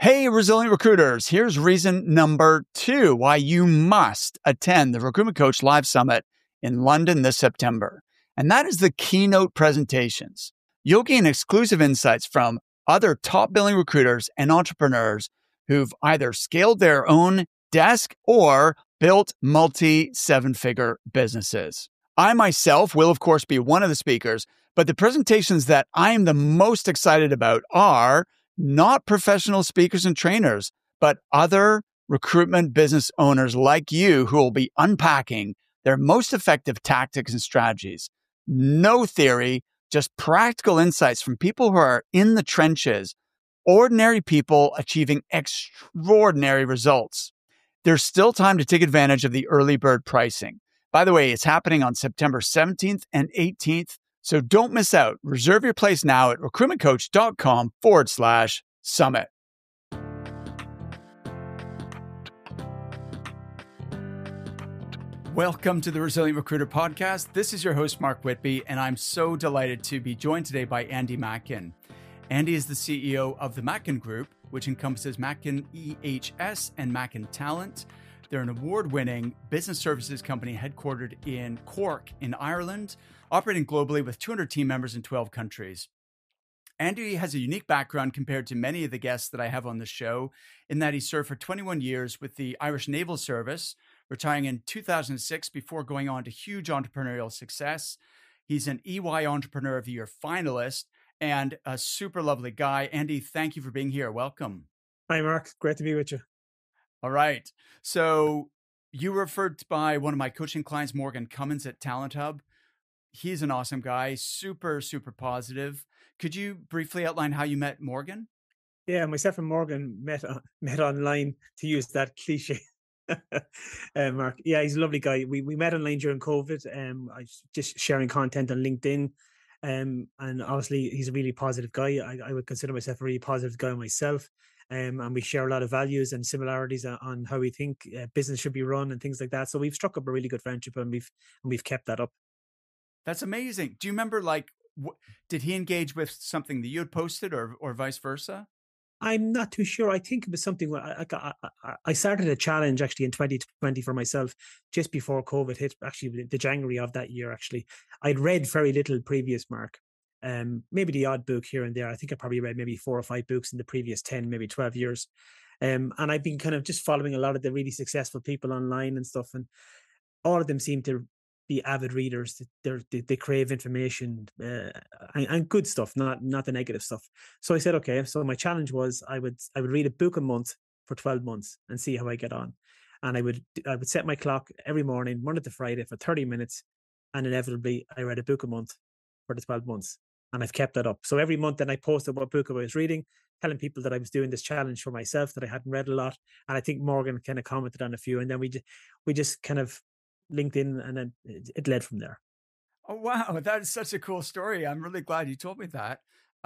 Hey, resilient recruiters, here's reason number 2 why you must attend the Recruitment Coach Live Summit in London this September. And that is the keynote presentations. You'll gain exclusive insights from other top billing recruiters and entrepreneurs who've either scaled their own desk or built multi-7-figure businesses. I myself will, of course, be one of the speakers, but the presentations that I am the most excited about are not professional speakers and trainers, but other recruitment business owners like you who will be unpacking their most effective tactics and strategies. No theory, just practical insights from people who are in the trenches, ordinary people achieving extraordinary results. There's still time to take advantage of the early bird pricing. By the way, it's happening on September 17th and 18th. So don't miss out. Reserve your place now at recruitmentcoach.com/summit. Welcome to the Resilient Recruiter Podcast. This is your host, Mark Whitby, and I'm so delighted to be joined today by Andy Mackin. Andy is the CEO of the Mackin Group, which encompasses Mackin EHS and Mackin Talent. They're an award-winning business services company headquartered in Cork in Ireland, operating globally with 200 team members in 12 countries. Andy has a unique background compared to many of the guests that I have on the show, in that he served for 21 years with the Irish Naval Service, retiring in 2006 before going on to huge entrepreneurial success. He's an EY Entrepreneur of the Year finalist and a super lovely guy. Andy, thank you for being here. Welcome. Hi, Mark. Great to be with you. All right. So you were referred by one of my coaching clients, Morgan Cummins at Talent Hub. He's an awesome guy, super, super positive. Could you briefly outline how you met Morgan? Yeah, myself and Morgan met online, to use that cliche. Mark, yeah, he's a lovely guy. We met online during COVID. I was just sharing content on LinkedIn. And obviously, he's a really positive guy. I would consider myself a really positive guy myself. And we share a lot of values and similarities on how we think business should be run and things like that. So we've struck up a really good friendship, and we've kept that up. That's amazing. Do you remember, did he engage with something that you had posted or vice versa? I'm not too sure. I think it was something I started a challenge actually in 2020 for myself, just before COVID hit, actually the January of that year. Actually, I'd read very little previous, Mark. Maybe the odd book here and there. I think I probably read maybe 4 or 5 books in the previous 10, maybe 12 years. And I've been kind of just following a lot of the really successful people online and stuff. And all of them seem to be avid readers. They crave information and good stuff, not the negative stuff. So I said, okay. So my challenge was I would read a book a month for 12 months and see how I get on. And I would set my clock every morning, Monday to Friday, for 30 minutes. And inevitably, I read a book a month for the 12 months. And I've kept that up. So every month then I posted what book I was reading, telling people that I was doing this challenge for myself, that I hadn't read a lot. And I think Morgan kind of commented on a few. And then we just kind of linked in, and then it led from there. Oh, wow. That is such a cool story. I'm really glad you told me that.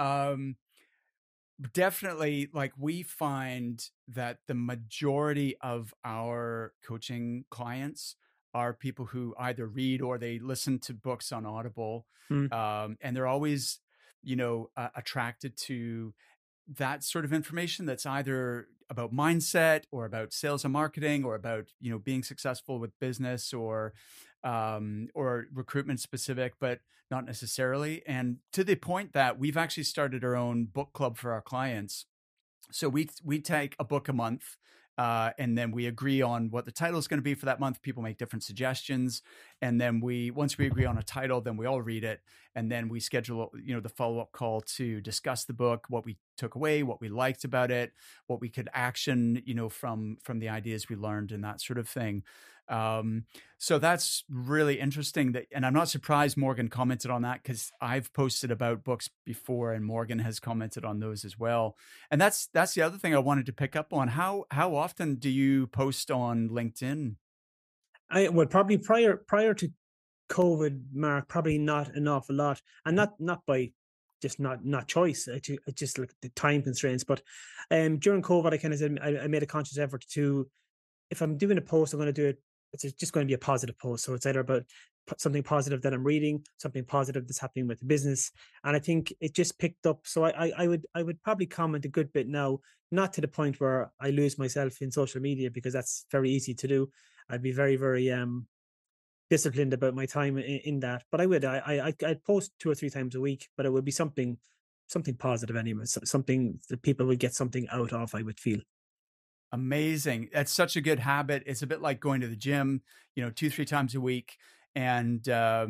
Definitely, we find that the majority of our coaching clients are people who either read or they listen to books on Audible. And they're always, attracted to that sort of information that's either about mindset or about sales and marketing or about, being successful with business or recruitment specific, but not necessarily. And to the point that we've actually started our own book club for our clients. So we take a book a month, and then we agree on what the title is going to be for that month. People make different suggestions. And then once we agree on a title, then we all read it. And then we schedule, the follow-up call to discuss the book, what we took away, what we liked about it, what we could action, from the ideas we learned and that sort of thing. So that's really interesting and I'm not surprised Morgan commented on that, because I've posted about books before and Morgan has commented on those as well. And that's the other thing I wanted to pick up on. How often do you post on LinkedIn? Well, probably prior to COVID, Mark, probably not an awful lot, and not by just not choice. It's just like the time constraints. But during COVID, I kind of said I made a conscious effort to, if I'm doing a post, I'm going to do it just going to be a positive post. So it's either about something positive that I'm reading, something positive that's happening with the business. And I think it just picked up. So I would probably comment a good bit now, not to the point where I lose myself in social media, because that's very easy to do. I'd be very, very disciplined about my time in that. But I'd post 2 or 3 times a week, but it would be something positive anyway, something that people would get something out of, I would feel. Amazing. That's such a good habit. It's a bit like going to the gym, 2, 3 times a week. And,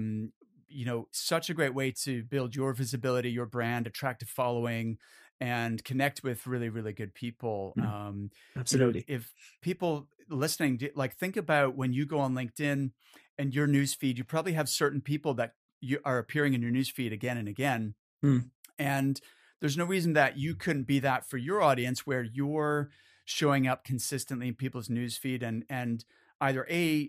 such a great way to build your visibility, your brand, attract a following, and connect with really, really good people. Absolutely. If people listening, like, think about when you go on LinkedIn and your newsfeed, you probably have certain people that you are appearing in your newsfeed again and again. And there's no reason that you couldn't be that for your audience, where you're showing up consistently in people's newsfeed and either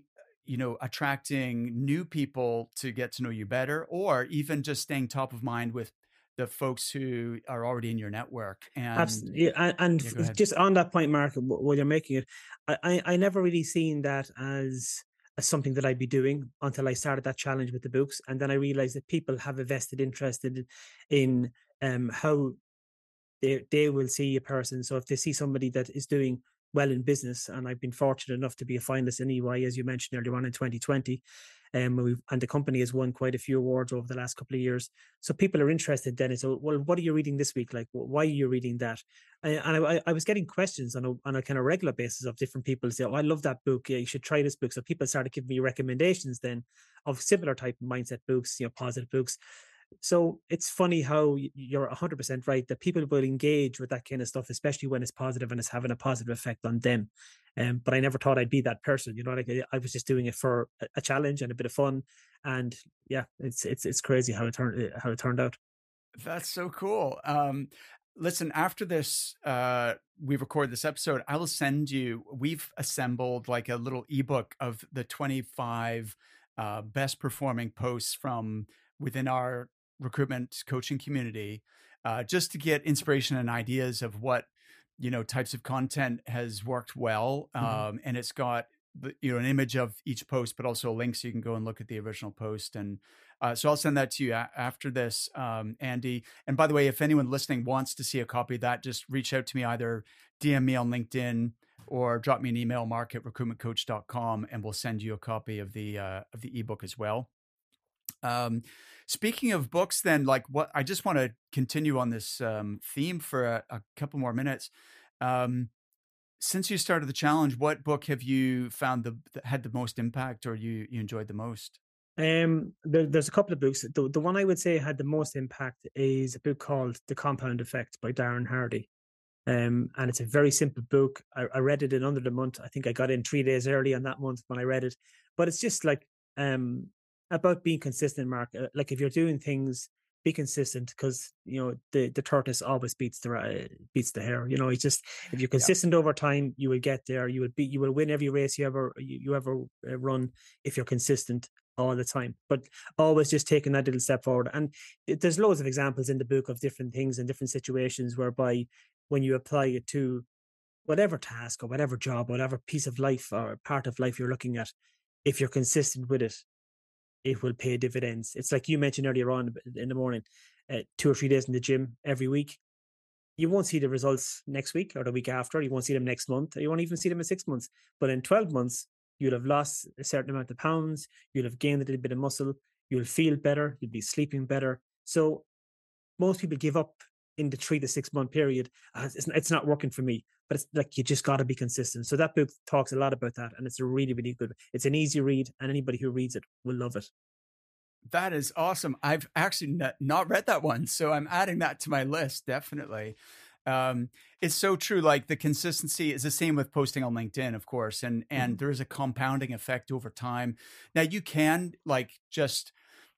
attracting new people to get to know you better, or even just staying top of mind with the folks who are already in your network. And absolutely. And just on that point, Mark, while you're making it, I never really seen that as something that I'd be doing until I started that challenge with the books. And then I realized that people have a vested interest in how they will see a person. So if they see somebody that is doing well in business, and I've been fortunate enough to be a finalist in EY, as you mentioned earlier on, in 2020, and the company has won quite a few awards over the last couple of years. So people are interested then. So, well, what are you reading this week? Like, why are you reading that? And I was getting questions on a kind of regular basis of different people say, "Oh, I love that book. Yeah, you should try this book." So people started giving me recommendations then of similar type of mindset books, positive books. So it's funny how you're 100% right that people will engage with that kind of stuff, especially when it's positive and it's having a positive effect on them. But I never thought I'd be that person. Like I was just doing it for a challenge and a bit of fun. And yeah, it's crazy how it turned out. That's so cool. Listen, after this, we record this episode, I will send you, we've assembled like a little ebook of the 25 best performing posts from within our recruitment coaching community, just to get inspiration and ideas of what, types of content has worked well. And it's got an image of each post, but also a link so you can go and look at the original post. And so I'll send that to you after this, Andy. And by the way, if anyone listening wants to see a copy of that, just reach out to me, either DM me on LinkedIn or drop me an email, mark@recruitmentcoach.com, and we'll send you a copy of the ebook as well. Speaking of books, then, like, what I just want to continue on this theme for a couple more minutes. Since you started the challenge, what book have you found that had the most impact, or you enjoyed the most? There's a couple of books. The one I would say had the most impact is a book called The Compound Effect by Darren Hardy. And it's a very simple book. I read it in under the month. I think I got in 3 days early on that month when I read it. But it's just like about being consistent, Mark. Like, if you're doing things, be consistent, because the tortoise always beats the hare. It's just, if you're consistent over time, you will get there. You will win every race you ever run if you're consistent all the time. But always just taking that little step forward. And there's loads of examples in the book of different things and different situations whereby when you apply it to whatever task or whatever job, whatever piece of life or part of life you're looking at, if you're consistent with it, it will pay dividends. It's like you mentioned earlier on in the morning, 2 or 3 days in the gym every week. You won't see the results next week or the week after. You won't see them next month. Or you won't even see them in 6 months. But in 12 months, you'll have lost a certain amount of pounds. You'll have gained a little bit of muscle. You'll feel better. You'll be sleeping better. So most people give up in the 3 to 6 month period. It's not working for me. But it's like, you just got to be consistent. So that book talks a lot about that. And it's a really, really good. It's an easy read, and anybody who reads it will love it. That is awesome. I've actually not read that one, so I'm adding that to my list. Definitely. It's so true. Like, the consistency is the same with posting on LinkedIn, of course. And there is a compounding effect over time. Now, you can just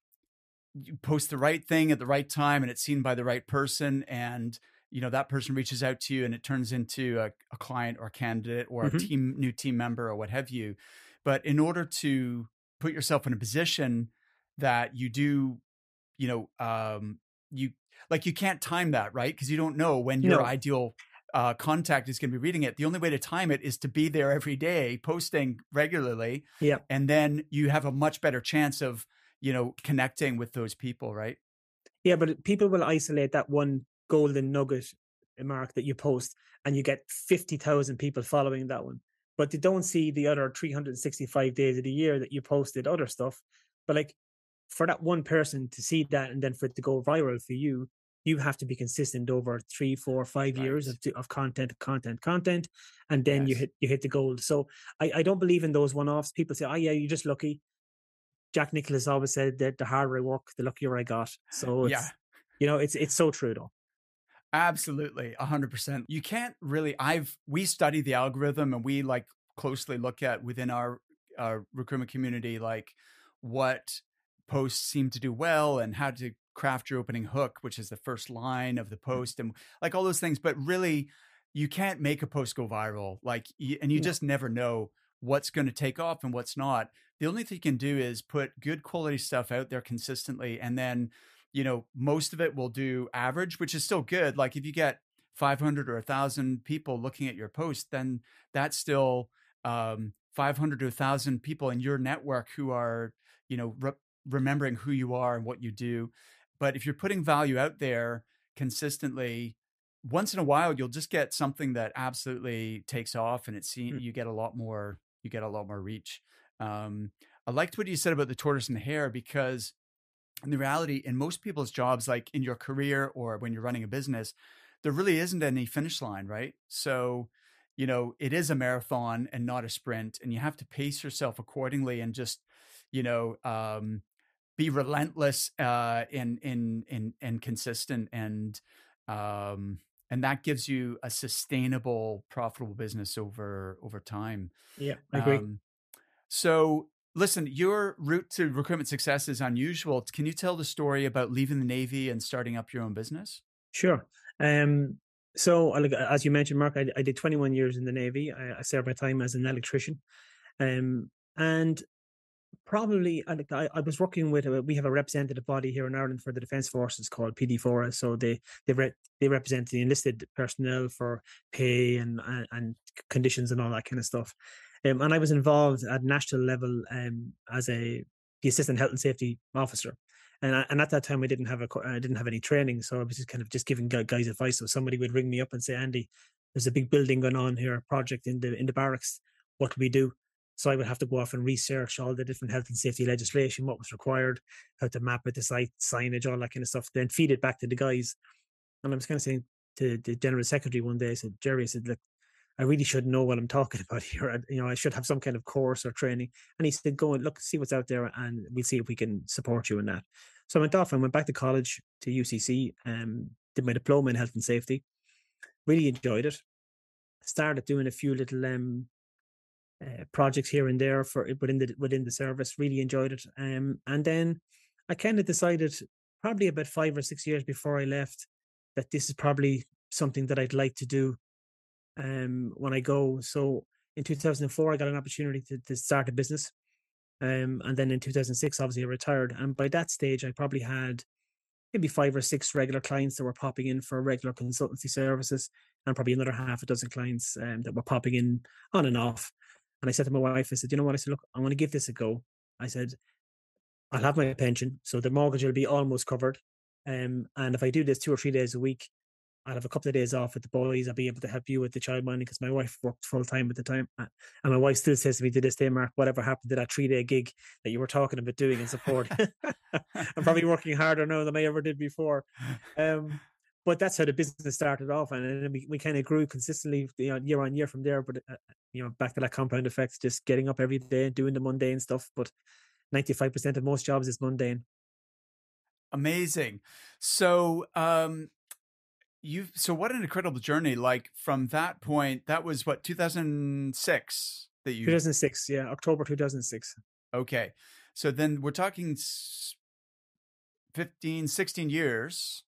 you post the right thing at the right time, and it's seen by the right person, and that person reaches out to you, and it turns into a client or a candidate or a new team member or what have you. But in order to put yourself in a position that you do, you can't time that, right? Because you don't know when your ideal contact is going to be reading it. The only way to time it is to be there every day, posting regularly. Yeah. And then you have a much better chance of, connecting with those people, right? Yeah, but people will isolate that one golden nugget, Mark, that you post, and you get 50,000 people following that one. But they don't see the other 365 days of the year that you posted other stuff. But like, for that one person to see that and then for it to go viral for you, you have to be consistent over 3, 4, 5 years of content, and then you hit the gold. So I don't believe in those one-offs. People say, "Oh yeah, you're just lucky." Jack Nicklaus always said that the harder I work, the luckier I got. So it's so true though. Absolutely. 100%. You can't really, we study the algorithm, and we like closely look at within our recruitment community, like what posts seem to do well and how to craft your opening hook, which is the first line of the post, and like all those things. But really, you can't make a post go viral. You just never know what's going to take off and what's not. The only thing you can do is put good quality stuff out there consistently. And then, most of it will do average, which is still good. Like if you get 500 or 1,000 people looking at your post, then that's still 500 to 1,000 people in your network who are, remembering who you are and what you do. But if you're putting value out there consistently, once in a while, you'll just get something that absolutely takes off, and you get a lot more reach. I liked what you said about the tortoise and the hare, because in the reality, in most people's jobs, like in your career or when you're running a business, there really isn't any finish line, right? So, it is a marathon and not a sprint, and you have to pace yourself accordingly and just, be relentless and consistent, and that gives you a sustainable, profitable business over time. Yeah, I agree. So listen, your route to recruitment success is unusual. Can you tell the story about leaving the Navy and starting up your own business? Sure. So as you mentioned, Mark, I did 21 years in the Navy. I served my time as an electrician. And probably, I was working with, we have a representative body here in Ireland for the Defence Forces called PD4. So they represent the enlisted personnel for pay and conditions and all that kind of stuff. And I was involved at national level as the assistant health and safety officer. And at that time, I didn't have any training, so I was just giving guys advice. So somebody would ring me up and say, "Andy, there's a big building going on here, a project in the barracks. What do we do?" So I would have to go off and research all the different health and safety legislation, what was required, how to map it, the site, signage, all that kind of stuff, then feed it back to the guys. And I was kind of saying to the General Secretary one day, I said, "Jerry," I said, "look, I really should know what I'm talking about here. I should have some kind of course or training." And he said, "Go and look, see what's out there, and we'll see if we can support you in that." So I went off and went back to college to UCC, did my diploma in health and safety. Really enjoyed it. Started doing a few little projects here and there within the service. Really enjoyed it. And then I kind of decided, probably about 5 or 6 years before I left, that this is probably something that I'd like to do when I go. So in 2004, I got an opportunity to start a business. And then in 2006, obviously I retired. And by that stage, I probably had maybe 5 or 6 regular clients that were popping in for regular consultancy services, and probably another half a dozen clients that were popping in on and off. And I said to my wife, I said, "You know what?" I said, "Look, I'm going to give this a go." I said, "I'll have my pension, so the mortgage will be almost covered. And if I do this 2 or 3 days a week, I'll have a couple of days off with the boys. I'll be able to help you with the childminding," because my wife worked full time at the time. And my wife still says to me to this day, "Mark, whatever happened to that 3-day gig that you were talking about doing in support?" I'm probably working harder now than I ever did before. But that's how the business started off. And then we kind of grew consistently year on year from there. But, back to that compound effect, just getting up every day, doing the mundane stuff. But 95% of most jobs is mundane. Amazing. So, so what an incredible journey. Like from that point, that was what, 2006 that you 2006. Yeah. October 2006. Okay. So then we're talking 15, 16 years,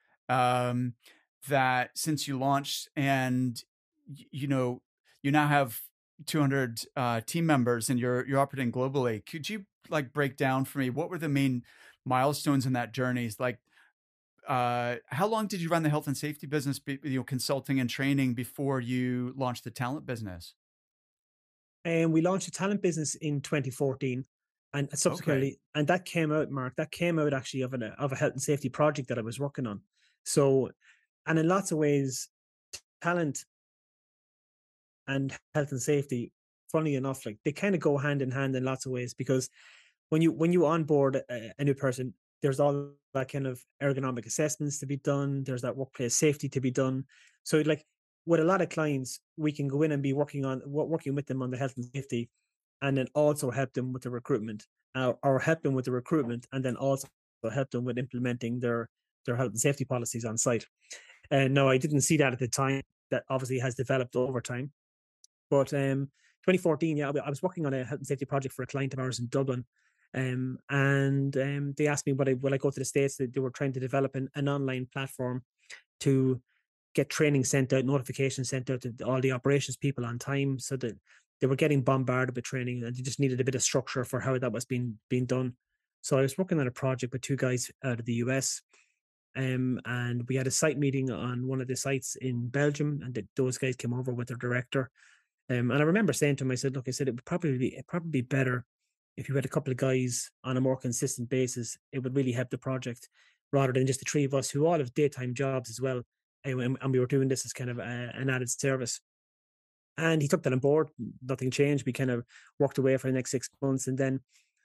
that since you launched, and you now have 200 team members, and you're operating globally. Could you like break down for me what were the main milestones in that journey? Like, how long did you run the health and safety business, consulting and training before you launched the talent business? And we launched a talent business in 2014, and subsequently, Okay. and that came out, Mark. That came out actually of a health and safety project that I was working on. So, and in lots of ways, talent and health and safety, funny enough, like they kind of go hand in hand in lots of ways, because when you onboard a new person, there's all that kind of ergonomic assessments to be done. There's that workplace safety to be done. So like with a lot of clients, we can go in and be working with them on the health and safety, and then also help them with the recruitment, or help them with the recruitment, and then also help them with implementing their health and safety policies on site. And no, I didn't see that at the time. That obviously has developed over time. But 2014, yeah, I was working on a health and safety project for a client of ours in Dublin. And they asked me will I go to the States. They were trying to develop an online platform to get training sent out, notifications sent out to all the operations people on time, so that they were getting bombarded with training, and they just needed a bit of structure for how that was being done. So I was working on a project with two guys out of the US. And we had a site meeting on one of the sites in Belgium, and those guys came over with their director. And I remember saying to him, I said, look, I said, it'd probably be better if you had a couple of guys on a more consistent basis. It would really help the project, rather than just the three of us who all have daytime jobs as well. And we were doing this as kind of an added service. And he took that on board. Nothing changed. We kind of worked away for the next 6 months. And then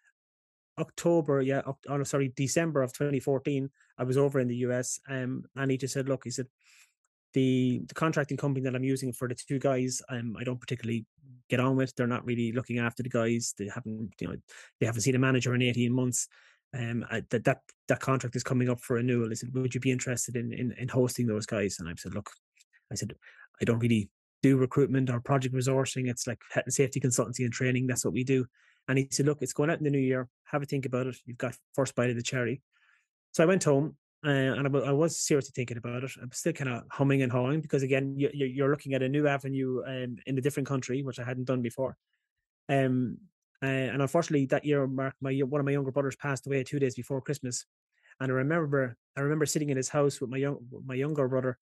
December of 2014, I was over in the US. And he just said, look, he said, the contracting company that I'm using for the two guys, I don't particularly get on with. They're not really looking after the guys. They haven't seen a manager in 18 months. That contract is coming up for renewal. I said, would you be interested in hosting those guys? And I said, look, I don't really do recruitment or project resourcing. It's like health and safety consultancy and training. That's what we do. And he said, look, it's going out in the new year. Have a think about it. You've got first bite of the cherry. So I went home, and I was seriously thinking about it. I'm still kind of humming and hawing, because again, you're looking at a new avenue in a different country, which I hadn't done before. And unfortunately, that year, Mark, one of my younger brothers passed away 2 days before Christmas, and I remember sitting in his house with my younger brother.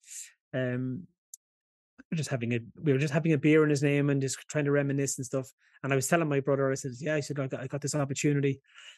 We were just having a beer in his name and just trying to reminisce and stuff. And I was telling my brother, I said, yeah, I said, I got this opportunity.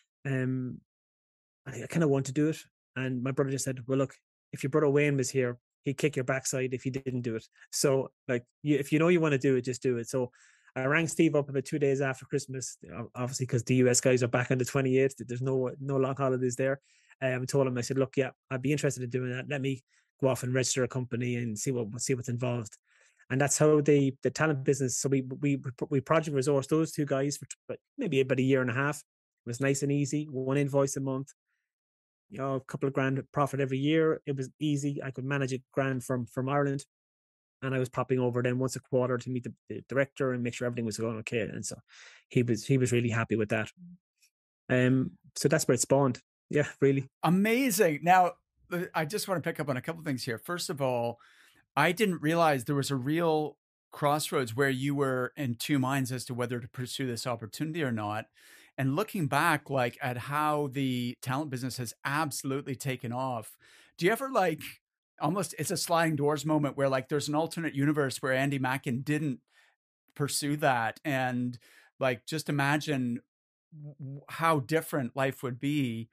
I kind of want to do it. And my brother just said, well, look, if your brother Wayne was here, he'd kick your backside if you didn't do it. So like, if you know you want to do it, just do it. So I rang Steve up about 2 days after Christmas, obviously because the US guys are back on the 28th. There's no long holidays there. I told him, I said, look, yeah, I'd be interested in doing that. Let me go off and register a company and see what's involved. And that's how the talent business. So we project resourced those two guys for maybe about a year and a half. It was nice and easy. One invoice a month, a couple of grand profit every year. It was easy. I could manage a grand from Ireland, and I was popping over then once a quarter to meet the director and make sure everything was going okay. And so he was really happy with that. So that's where it spawned. Yeah, really amazing. Now, I just want to pick up on a couple of things here. First of all, I didn't realize there was a real crossroads where you were in two minds as to whether to pursue this opportunity or not. And looking back, like at how the talent business has absolutely taken off, do you ever like almost, it's a sliding doors moment where like there's an alternate universe where Andy Macken didn't pursue that, and like just imagine how different life would be.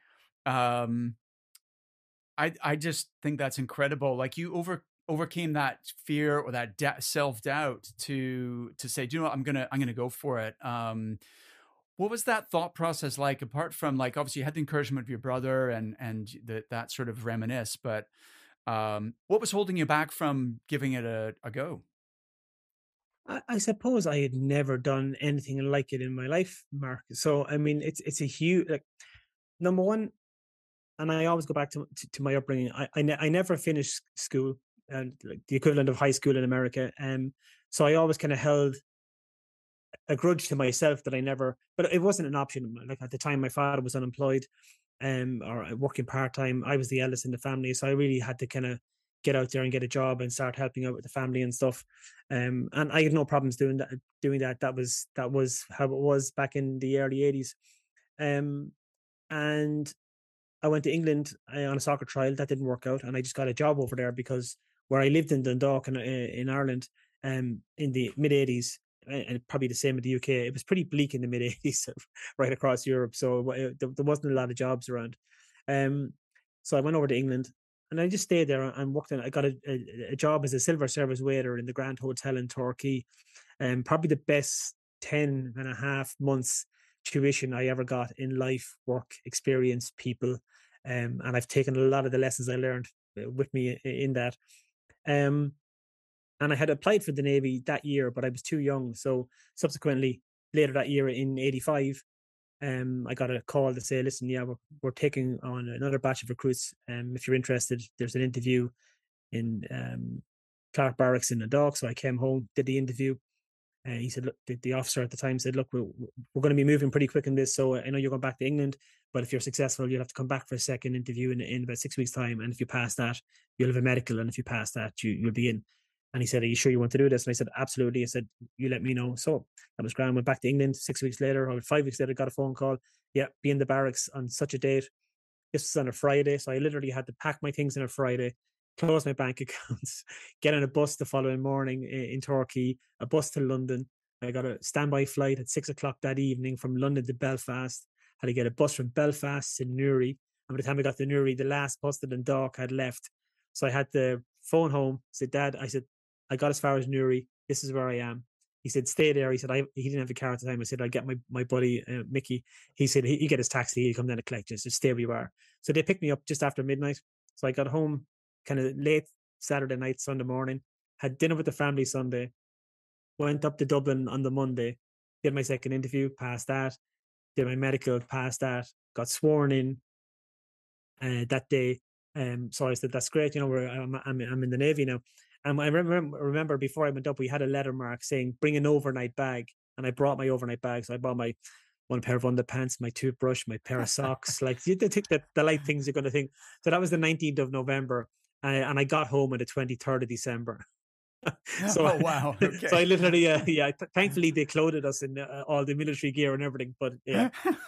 I just think that's incredible. Like you overcame that fear or that self-doubt to say, do you know what, I'm gonna go for it. What was that thought process like, apart from like, obviously you had the encouragement of your brother and that sort of reminisce, but what was holding you back from giving it a go? I suppose I had never done anything like it in my life, Mark. So I mean, it's a huge, like, number one, and I always go back to my upbringing. I never finished school, and like the equivalent of high school in America. So I always kind of held a grudge to myself that I never, but it wasn't an option. Like at the time, my father was unemployed, or working part time. I was the eldest in the family, so I really had to kind of get out there and get a job and start helping out with the family and stuff. And I had no problems doing that. That was how it was back in the early 80s. And I went to England on a soccer trial. That didn't work out, and I just got a job over there because where I lived in Dundalk in Ireland, in the mid-80s, and probably the same in the UK, it was pretty bleak in the mid-80s right across Europe. So there wasn't a lot of jobs around. So I went over to England, and I just stayed there and worked. I got a job as a silver service waiter in the Grand Hotel in Torquay. Probably the best 10 and a half months tuition I ever got in life, work, experience, people. And I've taken a lot of the lessons I learned with me in that. And I had applied for the Navy that year, but I was too young. So subsequently, later that year in 85, I got a call to say, listen, yeah, we're taking on another batch of recruits. If you're interested, there's an interview in Clark Barracks in the dock. So I came home, did the interview. He said, look, the officer at the time said, look, we're going to be moving pretty quick in this. So I know you're going back to England, but if you're successful, you'll have to come back for a second interview in about 6 weeks' time. And if you pass that, you'll have a medical. And if you pass that, you'll be in. And he said, are you sure you want to do this? And I said, absolutely. I said, you let me know. So that was grand. Went back to England 6 weeks later, or 5 weeks later, got a phone call. Yeah, be in the barracks on such a date. This was on a Friday. So I literally had to pack my things on a Friday, close my bank accounts, get on a bus the following morning in Torquay, a bus to London. I got a standby flight at 6 o'clock that evening from London to Belfast. Had to get a bus from Belfast to Newry. And by the time I got to Newry, the last bus to Dundalk had left. So I had to phone home, said, Dad, I said, I got as far as Newry. This is where I am. He said, stay there. He said, he didn't have a car at the time. I said, I'll get my buddy, Mickey. He said, he get his taxi. He'll come down and collect you. So stay where you are. So they picked me up just after midnight. So I got home kind of late Saturday night, Sunday morning, had dinner with the family Sunday, went up to Dublin on the Monday, did my second interview, passed that, did my medical, passed that, got sworn in that day. So I said, that's great. I'm in the Navy now. And I remember before I went up, we had a letter mark saying, bring an overnight bag. And I brought my overnight bag. So I brought my one pair of underpants, my toothbrush, my pair of socks. Like you think that the light things you're going to think. So that was the 19th of November. And I got home on the 23rd of December. So, oh, wow. Okay. So I literally, thankfully they clothed us in all the military gear and everything. But yeah,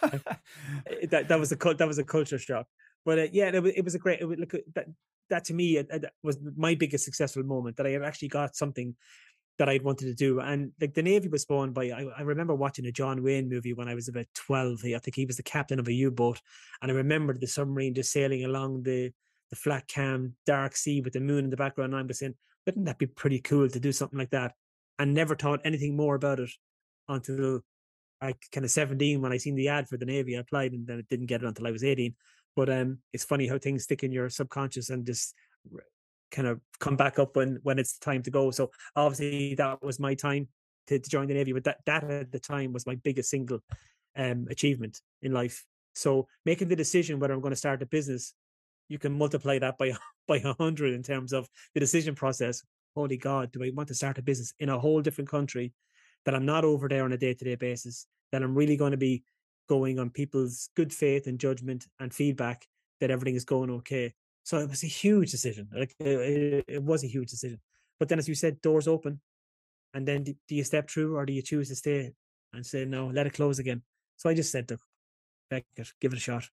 that was a culture shock. But it was a great. That to me it was my biggest successful moment, that I had actually got something that I'd wanted to do. And like the Navy was spawned by, I remember watching a John Wayne movie when I was about 12. I think he was the captain of a U-boat, and I remembered the submarine just sailing along the flat calm dark sea with the moon in the background. And I was saying, wouldn't that be pretty cool to do something like that? And never thought anything more about it until I kind of 17 when I seen the ad for the Navy. I applied, and then it didn't get it until I was 18. But it's funny how things stick in your subconscious and just kind of come back up when it's time to go. So obviously that was my time to join the Navy, but that at the time was my biggest single achievement in life. So making the decision whether I'm going to start a business, you can multiply that by 100 in terms of the decision process. Holy God, do I want to start a business in a whole different country that I'm not over there on a day-to-day basis, that I'm really going to be going on people's good faith and judgment and feedback that everything is going okay. So it was a huge decision. Like it was a huge decision. But then, as you said, doors open, and then do you step through, or do you choose to stay and say no, let it close again? So I just said, look, give it a shot.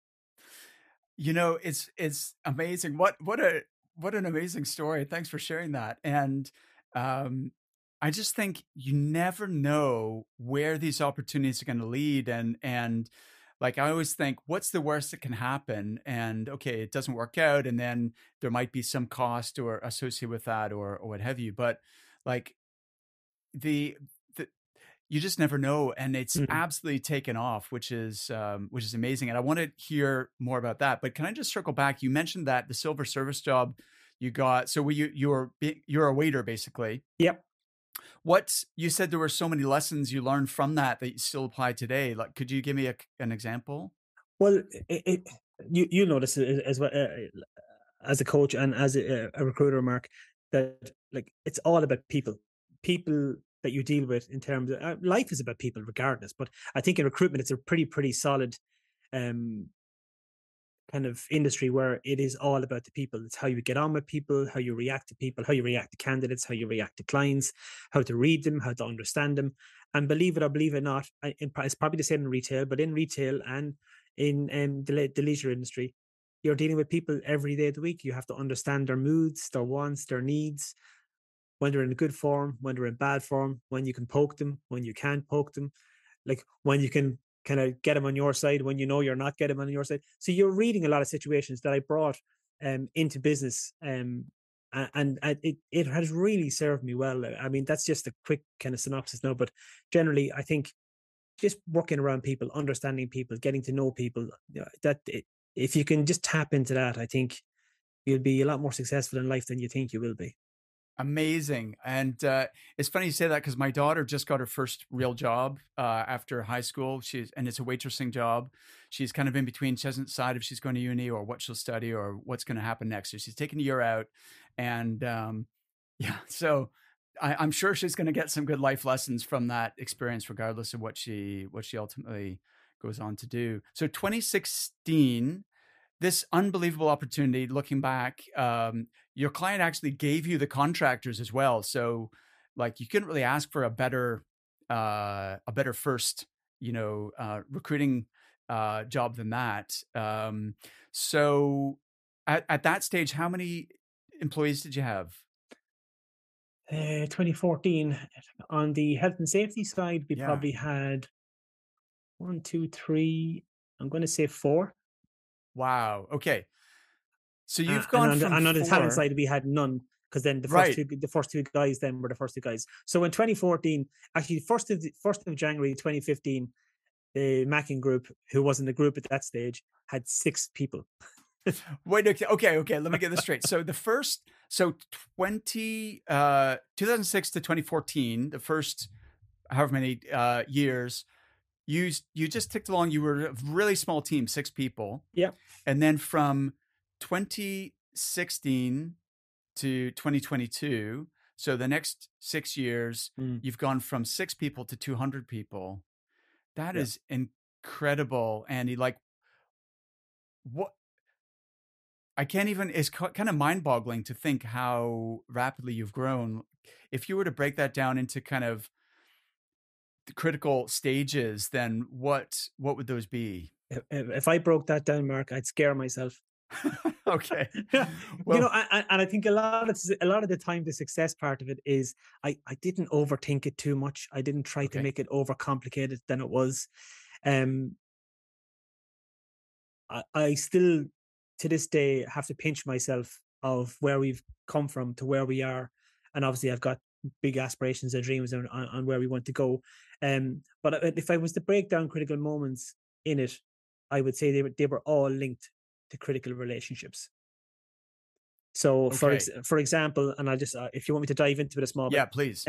It's amazing. What an amazing story. Thanks for sharing that. And I just think you never know where these opportunities are going to lead. And like, I always think, what's the worst that can happen? And okay, it doesn't work out. And then there might be some cost or associated with that or what have you. But like you just never know. And it's absolutely taken off, which is amazing. And I want to hear more about that. But can I just circle back? You mentioned that the silver service job you got. So you're a waiter basically. Yep. What you said, there were so many lessons you learned from that you still apply today. Like, could you give me an example? Well, you notice as well as a coach and as a recruiter, Mark, that like it's all about people that you deal with. In terms of life is about people regardless. But I think in recruitment, it's a pretty solid kind of industry where it is all about the people. It's how you get on with people, how you react to people, how you react to candidates, how you react to clients, how to read them, how to understand them. And believe it or believe it not, it's probably the same in retail, but in retail and in the leisure industry, you're dealing with people every day of the week. You have to understand their moods, their wants, their needs, when they're in good form, when they're in bad form, when you can poke them, when you can't poke them, like when you can kind of get them on your side, when you know you're not getting them on your side. So you're reading a lot of situations that I brought into business, and it has really served me well. I mean, that's just a quick kind of synopsis now, but generally, I think just working around people, understanding people, getting to know people, if you can just tap into that, I think you'll be a lot more successful in life than you think you will be. Amazing. And it's funny you say that because my daughter just got her first real job after high school. And it's a waitressing job. She's kind of in between. She hasn't decided if she's going to uni or what she'll study or what's going to happen next. So she's taking a year out. And so I'm sure she's going to get some good life lessons from that experience, regardless of what she ultimately goes on to do. So 2016, this unbelievable opportunity, looking back, your client actually gave you the contractors as well. So like you couldn't really ask for a better first, recruiting job than that. So at that stage, how many employees did you have? 2014, on the health and safety side, we probably had 1, 2, 3, I'm going to say 4. Wow. Okay. So you've gone and from on 4. the talent side, we had none, because then the first two guys then were the first two guys. So in 2014, actually, first of January 2015, the Mackin Group, who wasn't a group at that stage, had 6 people. Wait, okay. Let me get this straight. So 2006 to 2014, the first however many years, you just ticked along. You were a really small team, 6 people. Yeah. And then from 2016 to 2022, so the next 6 years, you've gone from 6 people to 200 people. That is incredible, Andy. Like, what? I can't even, it's kind of mind-boggling to think how rapidly you've grown. If you were to break that down into kind of the critical stages, then what would those be? If I broke that down, Mark, I'd scare myself. Okay. Well, and I think a lot of the time, the success part of it is I didn't overthink it too much. I didn't try to make it overcomplicated than it was. I still, to this day, have to pinch myself of where we've come from to where we are. And obviously I've got big aspirations and dreams on where we want to go. But if I was to break down critical moments in it, I would say they were all linked to critical relationships. So for example, and I'll just, if you want me to dive into it a small bit. Yeah, please.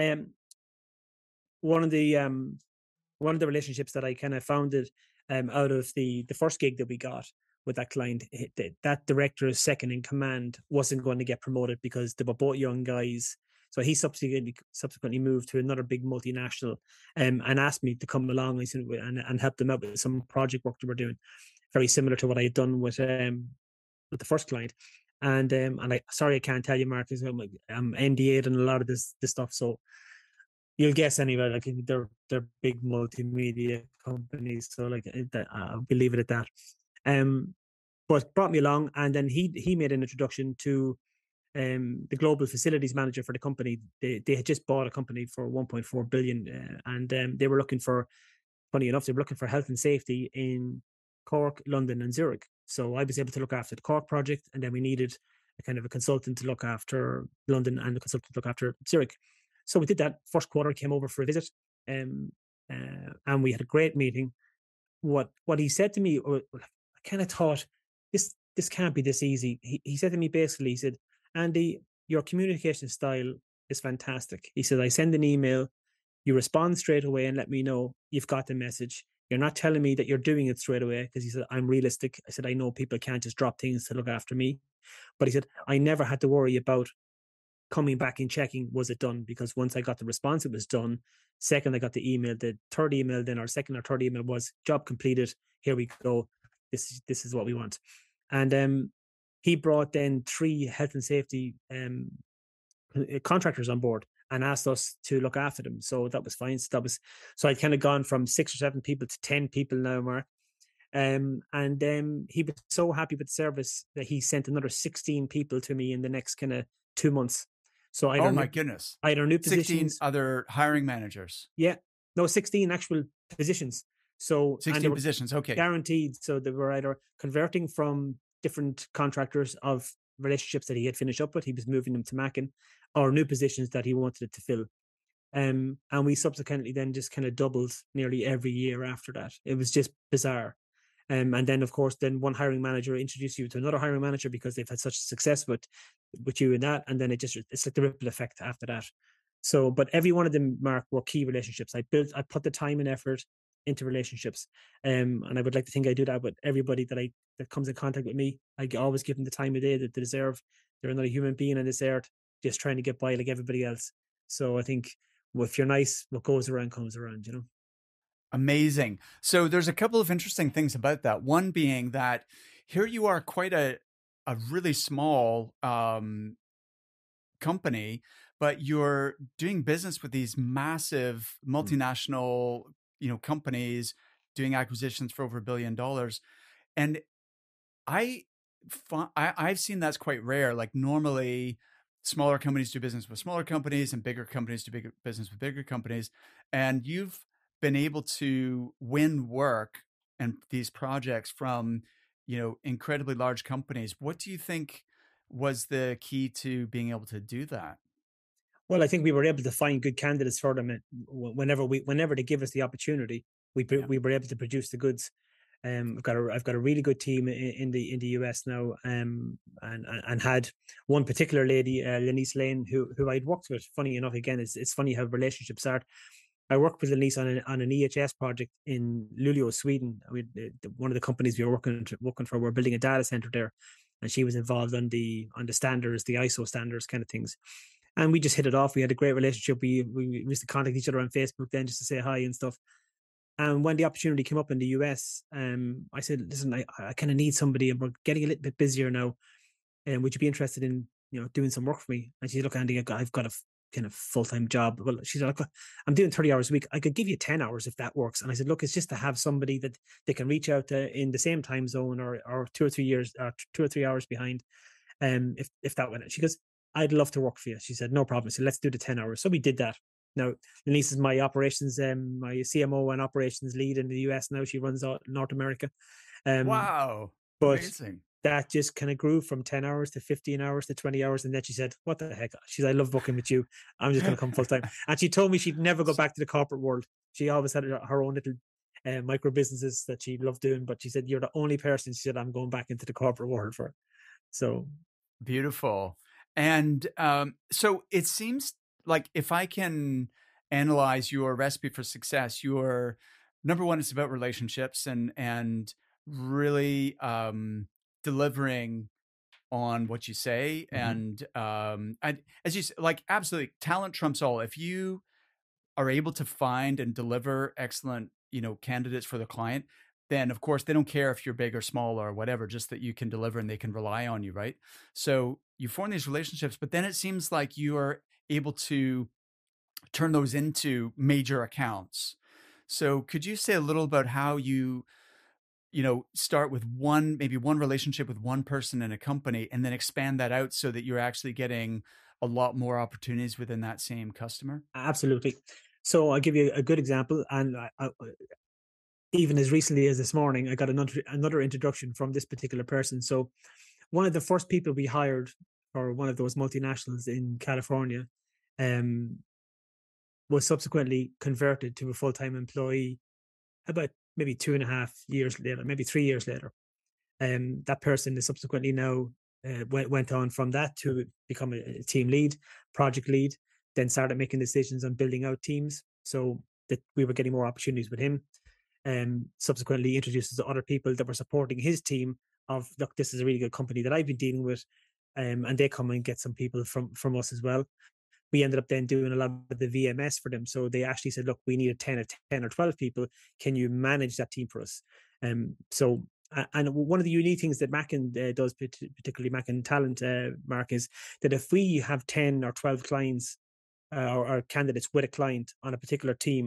One of the relationships that I kind of founded out of the first gig that we got with that client, that director's second in command wasn't going to get promoted because they were both young guys. So he subsequently moved to another big multinational and asked me to come along and help them out with some project work that we're doing, very similar to what I had done with the first client. And I can't tell you, Mark, I'm NDA'd on a lot of this stuff, so you'll guess anyway. Like they're big multimedia companies, so like I'll leave it at that. But brought me along, and then he made an introduction to the global facilities manager for the company. They had just bought a company for 1.4 billion, and they were looking for, funny enough, they were looking for health and safety in Cork, London, and Zurich. So I was able to look after the Cork project, and then we needed a kind of a consultant to look after London and a consultant to look after Zurich. So we did that. First quarter, came over for a visit, and we had a great meeting. What he said to me, I kind of thought, this can't be this easy. He said to me, basically, he said, Andy, your communication style is fantastic. He said, I send an email, you respond straight away and let me know you've got the message. You're not telling me that you're doing it straight away, because he said, I'm realistic. I said, I know people can't just drop things to look after me. But he said, I never had to worry about coming back and checking, was it done? Because once I got the response, it was done. Second, I got the email, the third email then, or second or third email was, job completed. Here we go. This is what we want. And he brought then 3 health and safety contractors on board and asked us to look after them. So that was fine. So I'd kind of gone from 6 or 7 people to 10 people now, Mark. And he was so happy with the service that he sent another 16 people to me in the next kind of 2 months. So Oh my goodness. either new 16 positions. other hiring managers. Yeah. No, 16 actual positions. So, and 16 they were positions. Okay. guaranteed. So they were either converting from different contractors of relationships that he had finished up with, he was moving them to Mackin, or new positions that he wanted to fill. And we subsequently then just kind of doubled nearly every year after that. It was just bizarre. And then, of course, then one hiring manager introduced you to another hiring manager because they've had such success with you in that. And then it's like the ripple effect after that. So, but every one of them, Mark, were key relationships. I put the time and effort into relationships. And I would like to think I do that with everybody that comes in contact with me. I always give them the time of day that they deserve. They're another human being on this earth, just trying to get by like everybody else. So I think, well, if you're nice, what goes around comes around, you know? Amazing. So there's a couple of interesting things about that. One being that here you are, quite a really small company, but you're doing business with these massive multinational, companies doing acquisitions for over $1 billion. And I've seen that's quite rare. Like normally smaller companies do business with smaller companies and bigger companies do bigger business with bigger companies. And you've been able to win work and these projects from, incredibly large companies. What do you think was the key to being able to do that? Well, I think we were able to find good candidates for them whenever they give us the opportunity. We were able to produce the goods. I've got a really good team in the US now, and had one particular lady, Lenise Lane, who I'd worked with. Funny enough, again, it's funny how relationships are. I worked with Lenise on an EHS project in Luleå, Sweden. One of the companies we were working for were building a data center there, and she was involved on the standards, the ISO standards kind of things. And we just hit it off. We had a great relationship. We used to contact each other on Facebook then just to say hi and stuff. And when the opportunity came up in the US, I said, listen, I kind of need somebody, and we're getting a little bit busier now. And would you be interested in, doing some work for me? And she said, look, Andy, I've got a kind of full-time job. Well, she said, look, I'm doing 30 hours a week. I could give you 10 hours if that works. And I said, look, it's just to have somebody that they can reach out to in the same time zone or 2 or 3 hours behind. If that went. She goes, I'd love to work for you. She said, no problem. So let's do the 10 hours. So we did that. Now, Lenise is my operations, my CMO and operations lead in the US now. She runs out North America. Wow. But amazing. That just kind of grew from 10 hours to 15 hours to 20 hours. And then she said, what the heck? She said, I love working with you. I'm just going to come full time. And she told me she'd never go back to the corporate world. She always had her own little micro businesses that she loved doing. But she said, you're the only person, she said, I'm going back into the corporate world for. So beautiful. And so it seems like if I can analyze your recipe for success, your number one is about relationships and really delivering on what you say. And as you say, like, absolutely, talent trumps all. If you are able to find and deliver excellent, candidates for the client, then of course they don't care if you're big or small or whatever, just that you can deliver and they can rely on you, right? So you form these relationships, but then it seems like you are able to turn those into major accounts. So could you say a little about how you start with maybe one relationship with one person in a company and then expand that out so that you're actually getting a lot more opportunities within that same customer? Absolutely. So I'll give you a good example. And even as recently as this morning, I got another introduction from this particular person. So one of the first people we hired for one of those multinationals in California was subsequently converted to a full-time employee about maybe 2.5 years later, maybe 3 years later. That person is subsequently now went on from that to become a team lead, project lead, then started making decisions on building out teams so that we were getting more opportunities with him. Subsequently introduced us to other people that were supporting his team of, look, this is a really good company that I've been dealing with, and they come and get some people from us as well. We ended up then doing a lot of the VMS for them. So they actually said, look, we need a 10 or 12 people. Can you manage that team for us? So one of the unique things that Mackin does, particularly Mackin Talent, Mark, is that if we have 10 or 12 clients or candidates with a client on a particular team,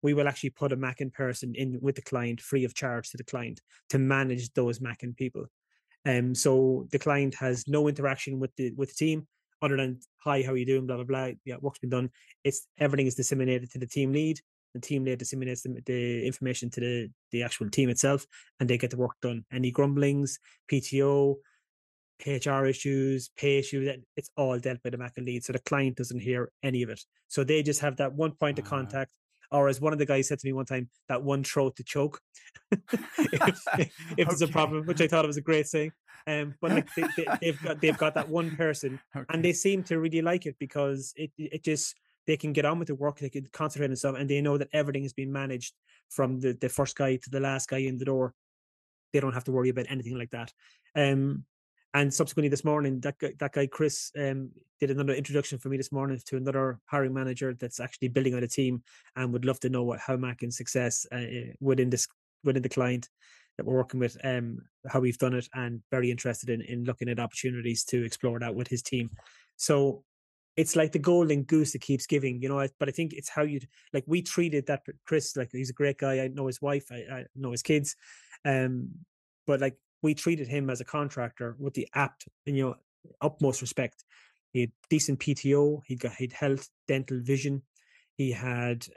we will actually put a Mackin person in with the client free of charge to the client to manage those Mackin people. So the client has no interaction with the team other than, hi, how are you doing? Blah, blah, blah. Yeah, work's been done. Everything is disseminated to the team lead. The team lead disseminates the information to the actual team itself, and they get the work done. Any grumblings, PTO, HR issues, pay issues, it's all dealt by the Mackin lead. So the client doesn't hear any of it. So they just have that one point of contact. Or as one of the guys said to me one time, that one throat to choke if there's a problem, which I thought was a great saying. But like they've got that one person, and they seem to really like it because it just, they can get on with the work, they can concentrate on stuff, and they know that everything has been managed from the first guy to the last guy in the door. They don't have to worry about anything like that. And subsequently this morning, that guy Chris did another introduction for me this morning to another hiring manager that's actually building out a team and would love to know how Mackin's success within the client that we're working with, how we've done it, and very interested in looking at opportunities to explore that with his team. So it's like the golden goose that keeps giving, but I think it's how we treated that Chris, like he's a great guy. I know his wife, I know his kids. But like we treated him as a contractor with the utmost respect. He had decent PTO, he'd health, dental, vision. He had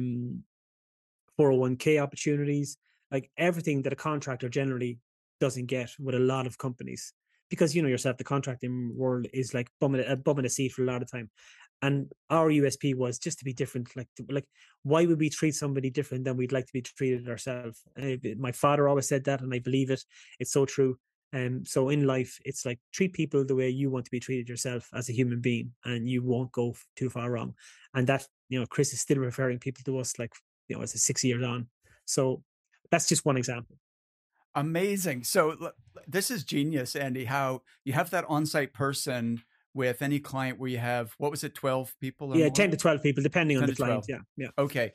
401k opportunities, like everything that a contractor generally doesn't get with a lot of companies. Because yourself, the contracting world is like bumming a seat for a lot of time. And our USP was just to be different. Like why would we treat somebody different than we'd like to be treated ourselves? My father always said that, and I believe it. It's so true. So in life, it's like treat people the way you want to be treated yourself as a human being, and you won't go too far wrong. And that, Chris is still referring people to us as a 6 years on. So that's just one example. Amazing. So this is genius, Andy, how you have that on-site person with any client where you have, what was it, 12 people? Yeah, 10 to 12 people, depending on the client. Yeah. Okay.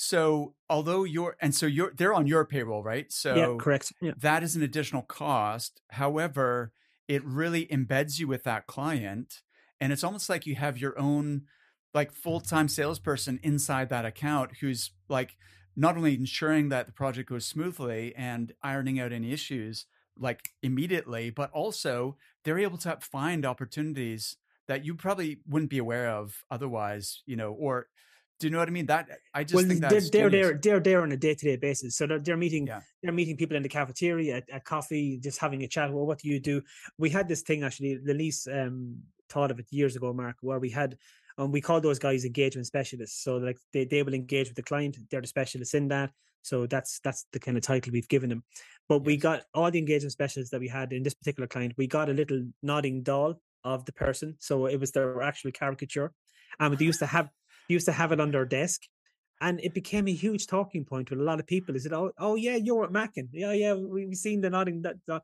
So although they're on your payroll, right? So yeah, correct. Yeah. That is an additional cost. However, it really embeds you with that client. And it's almost like you have your own like full-time salesperson inside that account who's like not only ensuring that the project goes smoothly and ironing out any issues like immediately, but also they're able to find opportunities that you probably wouldn't be aware of otherwise, or do you know what I mean? That I just think that's they're there on a day-to-day basis. So they're meeting people in the cafeteria at coffee, just having a chat. Well, what do you do? We had this thing actually, Lise thought of it years ago, Mark, where we had we call those guys engagement specialists. So like they will engage with the client. They're the specialists in that. So that's the kind of title we've given them. But we got all the engagement specialists that we had in this particular client. We got a little nodding doll of the person. So it was their actual caricature. And they used to have it on their desk. And it became a huge talking point with a lot of people. They said, oh yeah, you're at Mackin. Yeah, we've seen the nodding.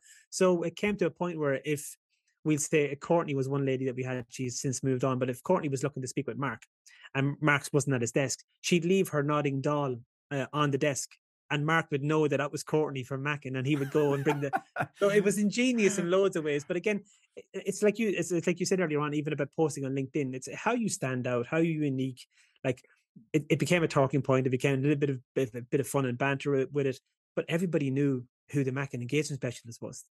So it came to a point where if we'll say Courtney was one lady that we had, she's since moved on, but if Courtney was looking to speak with Mark and Mark wasn't at his desk, she'd leave her nodding doll on the desk, and Mark would know that was Courtney from Mackin, and he would go and bring the. So it was ingenious in loads of ways. But again, it's like you said earlier on, even about posting on LinkedIn. It's how you stand out, how you unique. Like it became a talking point. It became a little bit of fun and banter with it. But everybody knew who the Mackin engagement specialist was.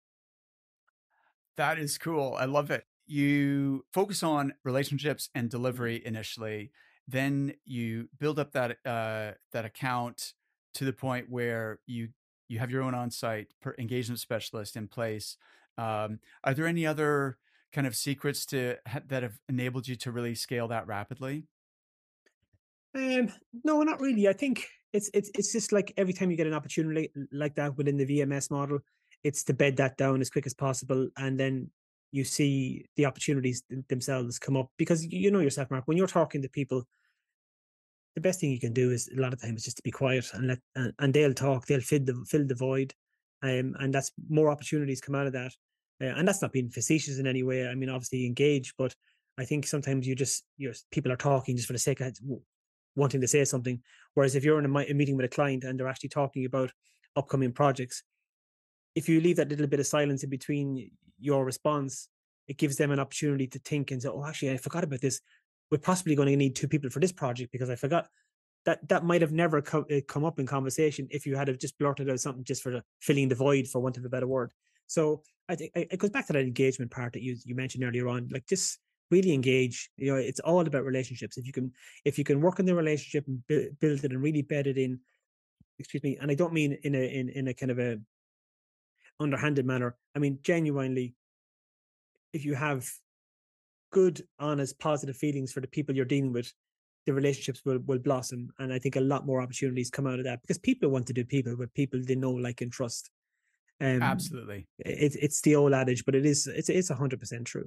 That is cool. I love it. You focus on relationships and delivery initially. Then you build up that account to the point where you have your own on-site engagement specialist in place. Are there any other kind of secrets that have enabled you to really scale that rapidly? No, not really. I think it's just like every time you get an opportunity like that within the VMS model, it's to bed that down as quick as possible, and then you see the opportunities themselves come up. Because you know yourself, Mark, when you're talking to people, the best thing you can do is a lot of times just to be quiet and and they'll talk, they'll fill the void, and that's more opportunities come out of that. And that's not being facetious in any way. I mean, obviously engage, but I think sometimes people are talking just for the sake of wanting to say something. Whereas if you're in a meeting with a client and they're actually talking about upcoming projects, if you leave that little bit of silence in between your response, it gives them an opportunity to think and say, oh, actually, I forgot about this. We're possibly going to need 2 people for this project because I forgot. that might have never come up in conversation if you had have just blurted out something just for filling the void, for want of a better word. So I think it goes back to that engagement part that you mentioned earlier on. Like, just really engage. It's all about relationships. If you can work in the relationship and build it and really bed it in. Excuse me, and I don't mean in a kind of a underhanded manner. I mean genuinely, if you have good, honest, positive feelings for the people you're dealing with, the relationships will blossom. And I think a lot more opportunities come out of that, because people want to do people with people they know, like, and trust. Absolutely. It's the old adage, but it's 100% true.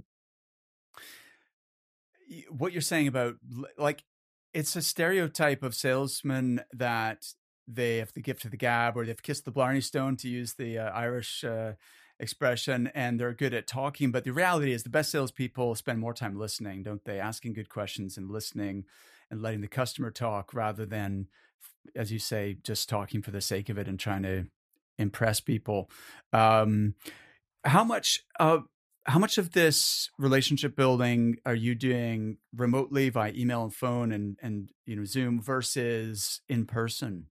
What you're saying about, like, it's a stereotype of salesmen that they have the gift of the gab, or they've kissed the Blarney Stone, to use the Irish expression, and they're good at talking. But the reality is the best salespeople spend more time listening, don't they? Asking good questions and listening and letting the customer talk, rather than, as you say, just talking for the sake of it and trying to impress people. How much of this relationship building are you doing remotely via email and phone and Zoom versus in person?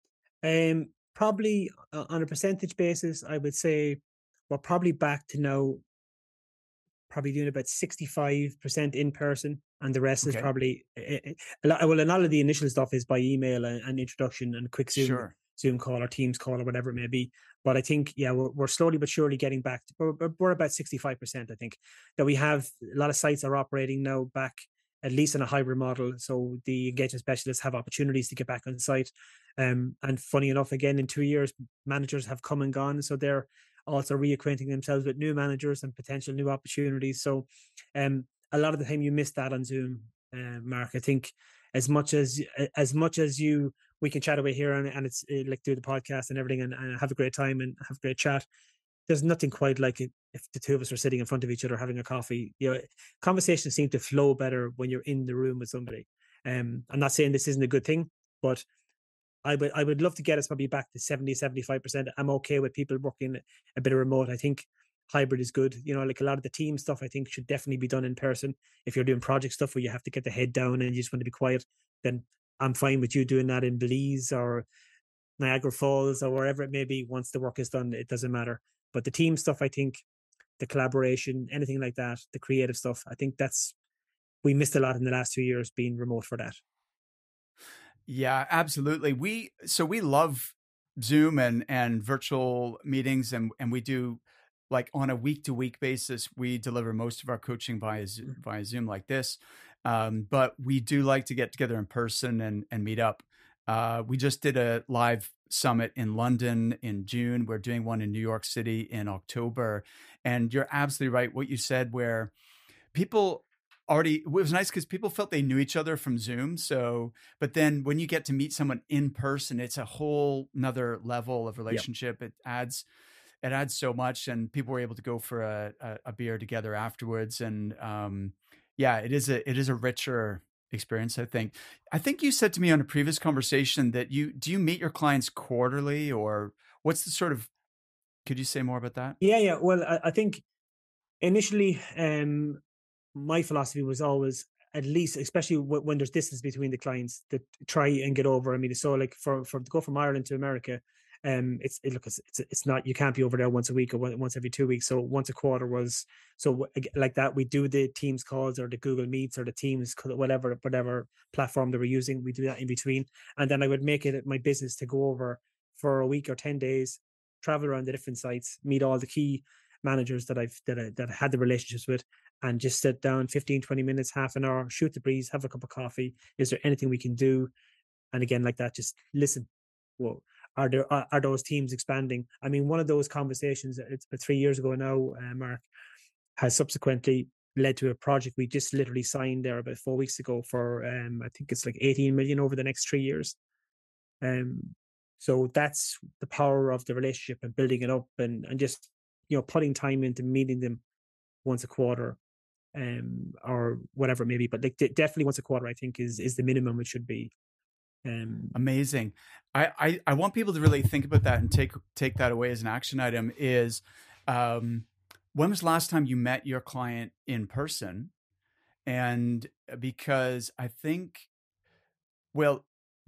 Probably on a percentage basis, I would say we're probably back to now, probably doing about 65% in person, and the rest is Okay. probably a lot of the initial stuff is by email and introduction and quick Sure. Zoom call or Teams call or whatever it may be. But I think, yeah, we're slowly but surely getting back to, we're about 65%. I think that we have a lot of sites are operating now back, at least in a hybrid model. So the engagement specialists have opportunities to get back on site. And funny enough, again, in 2 years, managers have come and gone. So they're also reacquainting themselves with new managers and potential new opportunities. So a lot of the time you miss that on Zoom, Mark. I think as much as you, we can chat away here and it's like do the podcast and everything and have a great time and have a great chat. There's nothing quite like it if the two of us are sitting in front of each other having a coffee. Conversations seem to flow better when you're in the room with somebody. I'm not saying this isn't a good thing, but I would love to get us maybe back to 70-75%. I'm okay with people working a bit of remote. I think hybrid is good. Like a lot of the team stuff, I think should definitely be done in person. If you're doing project stuff where you have to get the head down and you just want to be quiet, then I'm fine with you doing that in Belize or Niagara Falls or wherever it may be. Once the work is done, it doesn't matter. But the team stuff, I think the collaboration, anything like that, the creative stuff, I think we missed a lot in the last 2 years being remote for that. Yeah, absolutely. We love Zoom and virtual meetings, and we do, like, on a week to week basis, we deliver most of our coaching via Zoom like this. But we do like to get together in person and meet up. We just did a live summit in London in June. We're doing one in New York City in October. And you're absolutely right. What you said, where people it was nice because people felt they knew each other from Zoom. So, but then when you get to meet someone in person, it's a whole nother level of relationship. Yep. It adds so much, and people were able to go for a beer together afterwards. And it is a richer experience. I think you said to me on a previous conversation that do you meet your clients quarterly, or what's the sort of, could you say more about that? Yeah. Well, I think initially, my philosophy was always, at least, especially when there's distance between the clients, that try and get over. I mean, so like for to go from Ireland to America, it's not, you can't be over there once a week or once every 2 weeks. So once a quarter was, so like that. We do the Teams calls or the Google Meets or the Teams, whatever platform they were using. We do that in between, and then I would make it my business to go over for a week or 10 days, travel around the different sites, meet all the key managers that I had the relationships with, and just sit down 15-20 minutes, half an hour, shoot the breeze, have a cup of coffee. Is there anything we can do? And again, like that, just listen. Well, are those teams expanding? I mean, one of those conversations, it's about 3 years ago now, Mark, has subsequently led to a project we just literally signed there about 4 weeks ago for I think it's like 18 million over the next 3 years. So that's the power of the relationship and building it up, and just putting time into meeting them once a quarter, or whatever it may be. But like definitely once a quarter, I think is the minimum it should be. Amazing. I want people to really think about that and take that away as an action item. Is when was the last time you met your client in person? And because I think, well,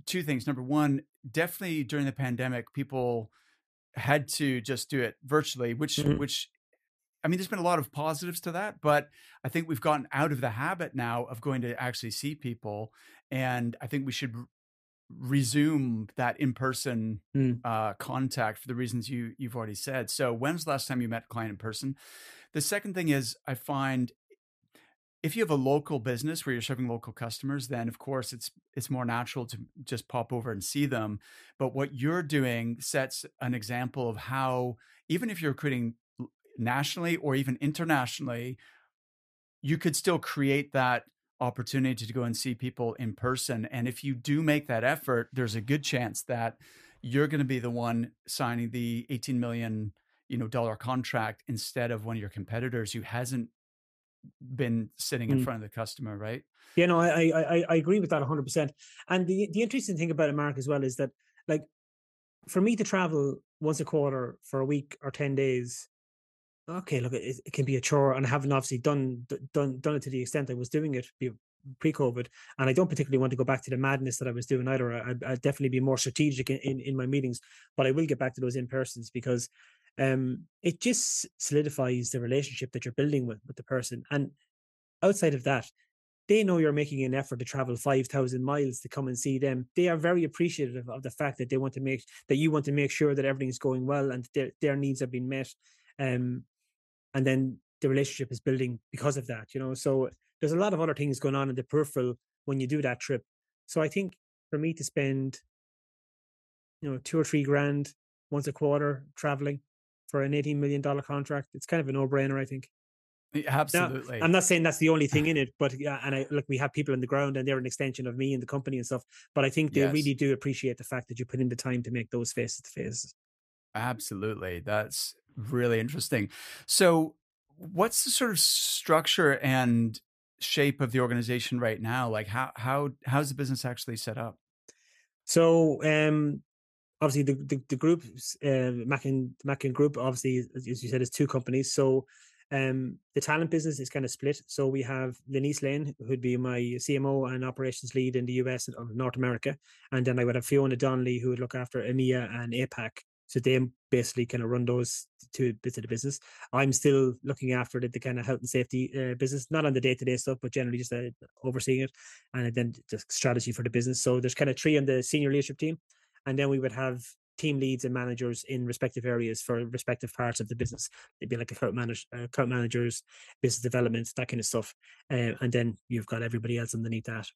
two things. Number one, definitely during the pandemic, people had to just do it virtually, which I mean, there's been a lot of positives to that, but I think we've gotten out of the habit now of going to actually see people. And I think we should resume that in-person contact for the reasons you've already said. So when's the last time you met a client in person? The second thing is, I find if you have a local business where you're serving local customers, then of course it's more natural to just pop over and see them. But what you're doing sets an example of how, even if you're recruiting nationally or even internationally, you could still create that opportunity to go and see people in person. And if you do make that effort, there's a good chance that you're going to be the one signing the $18 million dollar contract instead of one of your competitors who hasn't been sitting in front of the customer, right? Yeah, no, I agree with that 100%. And the interesting thing about it, Mark, as well, is that, like, for me to travel once a quarter for a week or 10 days, okay, look, it can be a chore, and I haven't obviously done it to the extent I was doing it pre-COVID, and I don't particularly want to go back to the madness that I was doing either. I'd definitely be more strategic in my meetings, but I will get back to those in-persons because it just solidifies the relationship that you're building with the person. And outside of that, they know you're making an effort to travel 5,000 miles to come and see them. They are very appreciative of the fact that you want to make sure that everything's going well and their needs are being met. And then the relationship is building because of that, So there's a lot of other things going on in the peripheral when you do that trip. So I think for me to spend, $2 or $3 grand once a quarter traveling for an $18 million contract, it's kind of a no-brainer, I think. Absolutely. Now, I'm not saying that's the only thing in it, but yeah, and we have people on the ground and they're an extension of me and the company and stuff. But I think they really do appreciate the fact that you put in the time to make those face-to-faces. Absolutely. That's really interesting. So what's the sort of structure and shape of the organization right now? Like how's the business actually set up? So obviously the group, Mackin Group, obviously, as you said, is two companies. So the talent business is kind of split. So we have Lenise Lane, who'd be my CMO and operations lead in the US and North America. And then I would have Fiona Donnelly, who would look after EMEA and APAC. So they basically kind of run those two bits of the business. I'm still looking after the kind of health and safety business, not on the day-to-day stuff, but generally just overseeing it, and then the strategy for the business. So there's kind of three on the senior leadership team. And then we would have team leads and managers in respective areas for respective parts of the business. They'd be like account managers, business development, that kind of stuff. And then you've got everybody else underneath that.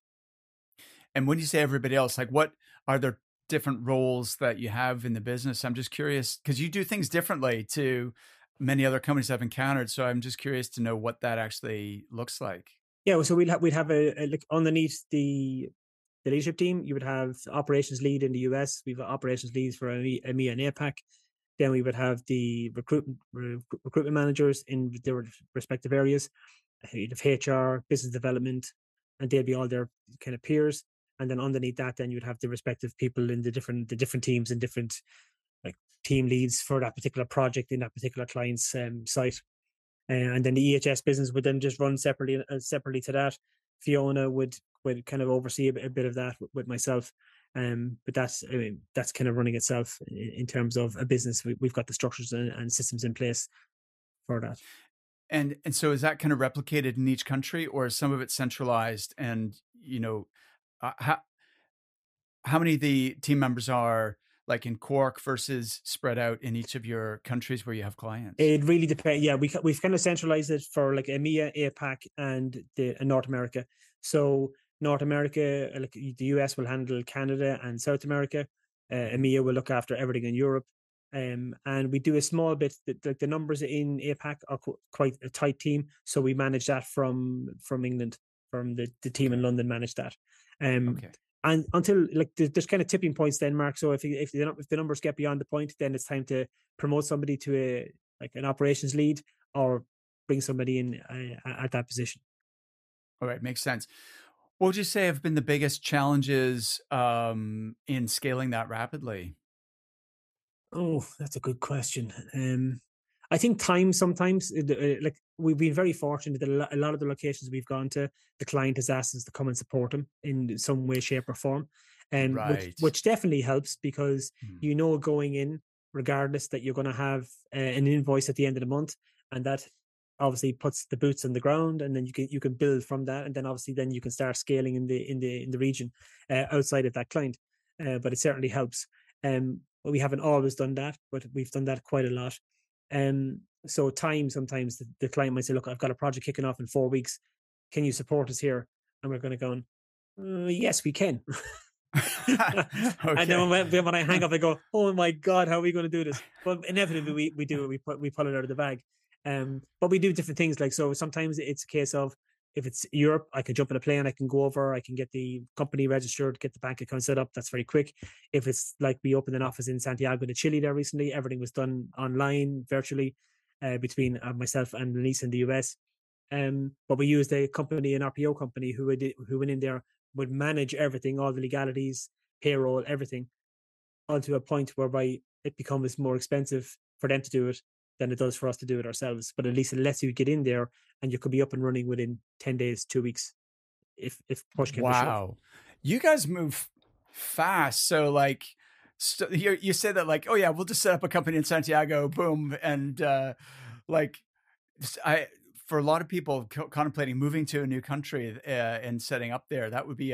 And when you say everybody else, like what are there different roles that you have in the business? I'm just curious because you do things differently to many other companies I've encountered. So I'm just curious to know what that actually looks like. Yeah, so we'd have like underneath the leadership team, you would have operations lead in the US. We've got operations leads for EMEA and APAC. Then we would have the recruitment managers in their respective areas. You'd have HR, business development, and they'd be all their kind of peers. And then underneath that, then you'd have the respective people in the different teams and different like team leads for that particular project in that particular client's site. And then the EHS business would then just run separately to that. Fiona would kind of oversee a bit of that with myself. But that's kind of running itself in terms of a business. We've got the structures and systems in place for that. And so is that kind of replicated in each country, or is some of it centralized? And how many of the team members are like in Cork versus spread out in each of your countries where you have clients? It really depends. Yeah, we've kind of centralized it for like EMEA, APAC, and North America. So North America, like the US will handle Canada and South America. EMEA will look after everything in Europe. And we do a small bit. The numbers in APAC are quite a tight team, so we manage that from England, from the team in London manage that. Okay. And until like there's kind of tipping points then, Mark. So if the numbers get beyond the point, then it's time to promote somebody to an operations lead or bring somebody in at that position. All right, makes sense. What would you say have been the biggest challenges in scaling that rapidly? Oh, that's a good question. I think time sometimes, like we've been very fortunate that a lot of the locations we've gone to, the client has asked us to come and support them in some way, shape or form. Right. which definitely helps because going in, regardless, that you're going to have an invoice at the end of the month, and that obviously puts the boots on the ground, and then you can build from that, and then obviously then you can start scaling in the region outside of that client. But it certainly helps. But we haven't always done that, but we've done that quite a lot. So sometimes the client might say, look, I've got a project kicking off in 4 weeks. Can you support us here? And we're going to go, yes, we can. Okay. And then when I hang up, I go, oh my God, how are we going to do this? But inevitably we do it. We pull it out of the bag. But we do different things. Like, so sometimes it's a case of, if it's Europe, I can jump in a plane, I can go over, I can get the company registered, get the bank account set up. That's very quick. If it's like, we opened an office in Santiago de Chile there recently, everything was done online, virtually, between myself and Denise in the US. But we used an RPO company who went in there, would manage everything, all the legalities, payroll, everything, onto a point whereby it becomes more expensive for them to do it than it does for us to do it ourselves. But at least it lets you get in there, and you could be up and running within 10 days, 2 weeks, if push came to shove. Wow. You guys move fast. So like, you say that like, oh yeah, we'll just set up a company in Santiago, boom. And for a lot of people contemplating moving to a new country and setting up there, that would be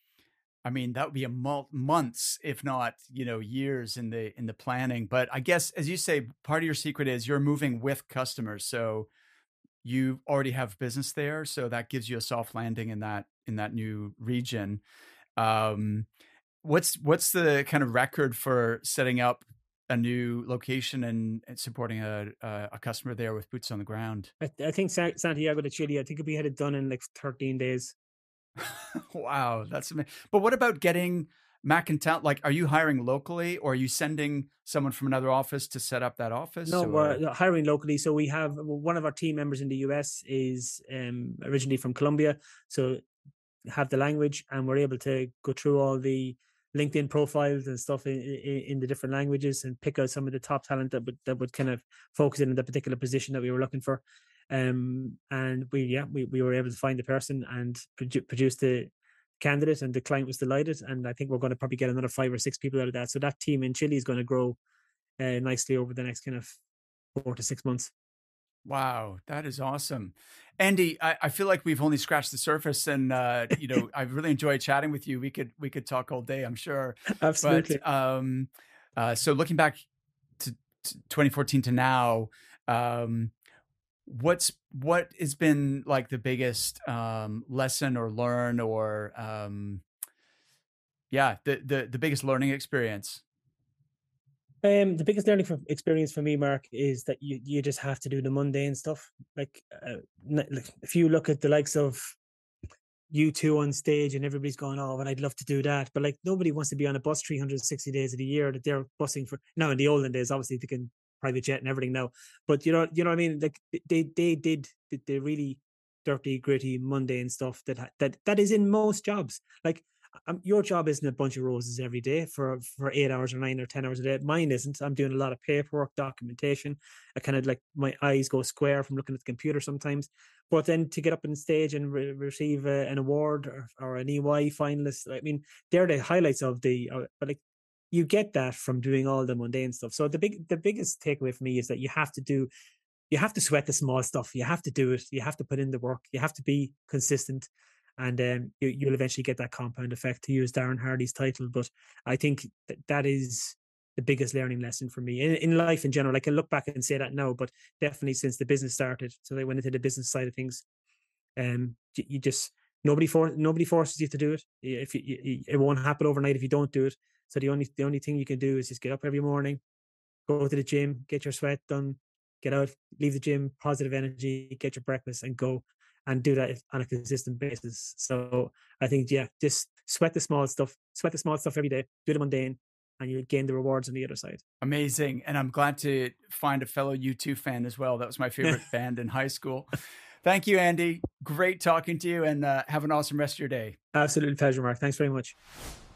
months, if not, years in the planning. But I guess, as you say, part of your secret is you're moving with customers. So you already have business there. So that gives you a soft landing in that new region. What's the kind of record for setting up a new location and supporting a customer there with boots on the ground? I think Santiago de Chile, I think we had it done in like 13 days. Wow, that's amazing. But what about getting Mac in town? Like, are you hiring locally, or are you sending someone from another office to set up that office? No, we're hiring locally. So we have one of our team members in the US is originally from Colombia, so have the language, and we're able to go through all the LinkedIn profiles and stuff in the different languages and pick out some of the top talent that would kind of focus in the particular position that we were looking for. And we were able to find the person and produce the candidate, and the client was delighted. And I think we're going to probably get another 5 or 6 people out of that. So that team in Chile is going to grow nicely over the next kind of 4 to 6 months. Wow, that is awesome. Andy, I feel like we've only scratched the surface, and I've really enjoyed chatting with you. We could talk all day, I'm sure. Absolutely. But, so looking back to 2014 to now, what has been like the biggest lesson or learn, or the biggest learning experience? The biggest learning experience for me, Mark, is that you just have to do the mundane stuff. Like if you look at the likes of U2 on stage, and everybody's going, oh, and I'd love to do that, but like nobody wants to be on a bus 360 days of the year that they're busing for. Now, in the olden days, obviously they can private jet and everything now, but you know what I mean. Like they did the really dirty, gritty, mundane stuff that is in most jobs. Like, your job isn't a bunch of roses every day for 8 hours or 9 or 10 hours a day. Mine isn't. I'm doing a lot of paperwork, documentation. I kind of like, my eyes go square from looking at the computer sometimes. But then to get up on stage and receive an award or an EY finalist, I mean, they're the highlights of but like, you get that from doing all the mundane stuff. So the biggest takeaway for me is that you have to sweat the small stuff. You have to do it. You have to put in the work. You have to be consistent. And you'll eventually get that compound effect, to use Darren Hardy's title. But I think that is the biggest learning lesson for me in life in general. I can look back and say that now, but definitely since the business started. So they went into the business side of things. You just, nobody forces you to do it. It won't happen overnight if you don't do it. So the only thing you can do is just get up every morning, go to the gym, get your sweat done, get out, leave the gym, positive energy, get your breakfast, and go. And do that on a consistent basis. So I think, just sweat the small stuff every day, do the mundane, and you gain the rewards on the other side. Amazing. And I'm glad to find a fellow U2 fan as well. That was my favorite band in high school. Thank you, Andy. Great talking to you, and have an awesome rest of your day. Absolute pleasure, Mark. Thanks very much.